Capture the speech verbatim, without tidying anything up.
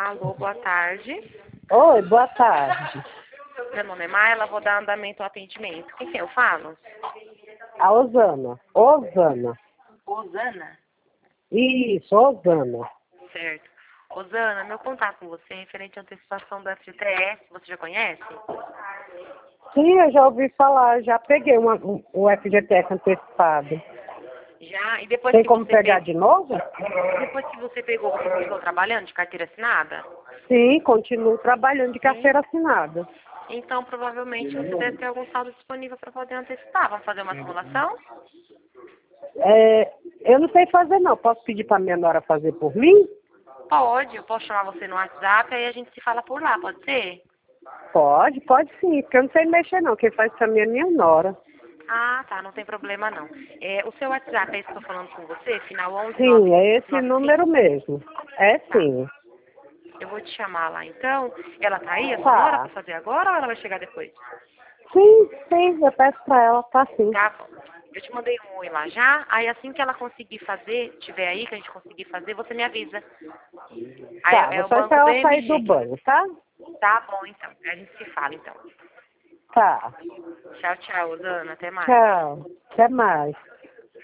Alô, boa tarde. Oi, boa tarde. Meu nome é Maila, vou dar andamento ao atendimento. Com quem eu falo? A Osana. Osana. Osana? Isso, Osana. Certo. Osana, meu contato com você é referente à antecipação do F G T S, você já conhece? Sim, eu já ouvi falar, já peguei uma, um, o F G T S antecipado. Já, e depois Tem que como você pegar pegou, de novo? depois que você pegou, você continuou trabalhando de carteira assinada? Sim, continuo trabalhando de Sim. carteira assinada. Então, provavelmente, você deve ter algum saldo disponível para poder antecipar. Vamos fazer uma simulação? É, eu não sei fazer não, posso pedir para minha nora fazer por mim? Pode, eu posso chamar você no WhatsApp, aí a gente se fala por lá, pode ser? Pode, pode sim, porque eu não sei mexer não, quem faz isso é minha minha nora. Ah, tá, não tem problema não. É, o seu WhatsApp é esse que eu tô falando com você? Final onze Sim, nove é esse nove número cinco. mesmo. É Tá, sim. eu vou te chamar lá então. Ela tá aí, a sua nora, Tá. pra fazer agora ou ela vai chegar depois? Sim, sim, eu peço pra ela, tá sim. Tá bom. Eu te mandei um oi lá já, aí assim que ela conseguir fazer, tiver aí, que a gente conseguir fazer, você me avisa. Aí Tá, é, é vou o só Banco esperar ela sair B M G. do banho, tá? Tá bom então, a gente se fala então. Tá. Tchau, tchau, Osana, até mais. Tchau. Até mais.